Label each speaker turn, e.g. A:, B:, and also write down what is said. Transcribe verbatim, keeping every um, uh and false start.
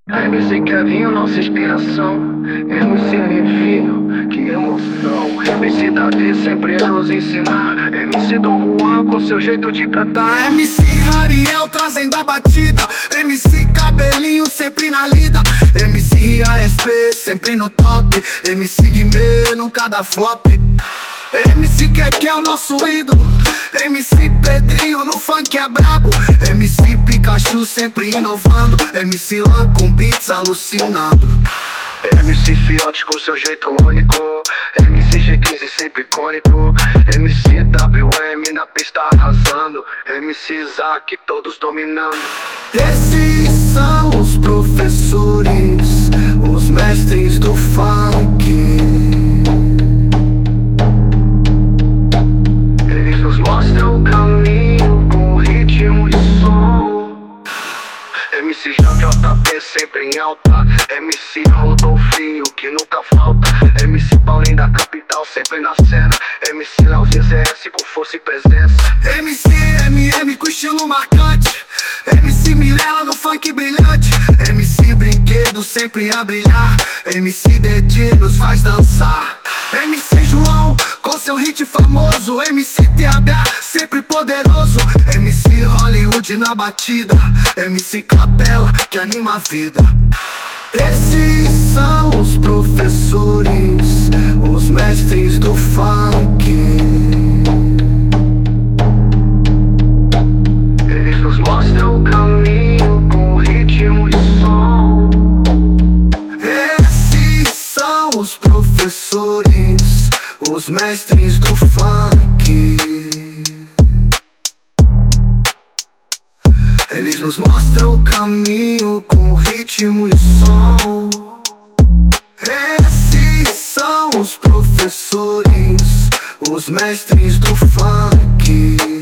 A: M C Kevinho, nossa inspiração. M C Livinho, que emoção. M C Davi sempre a nos ensinar. M C Dom Juan com seu jeito de cantar.
B: M C Ariel trazendo a batida. M C Cabelinho sempre na lida. M C A S P sempre no top. M C Guimê nunca dá flop. M C Keke é o nosso ídolo. M C Pedrinho no funk é brabo. M C Pikachu sempre inovando. M C Lan com beats alucinando.
A: M C Fiote com seu jeito único. M C G quinze sempre icônico. M C W M na pista arrasando. M C Isaac todos dominando.
B: Esses são os professores, os mestres do funk.
A: Eles nos mostram o caminho com ritmo e som. M C J J P sempre em alta. M C Rodolfinho que nunca falta. M C Paulinho da capital sempre na cena. M C Leozinho Z S com força e presença.
B: M C M M com estilo marcante. M C Mirella no funk brilhante. M C Brinquedo sempre a brilhar. M C Dedê nos faz dançar. M C João com seu hit famoso. M C T H sempre poderoso. M C Hollywood na batida. M C Capela que anima a vida. Esses são os professores, os mestres do funk.
A: Eles nos mostram o caminho com ritmo e som.
B: Esses são os professores, os mestres do funk. Eles nos mostram o caminho com ritmo e som. Esses são os professores, os mestres do funk.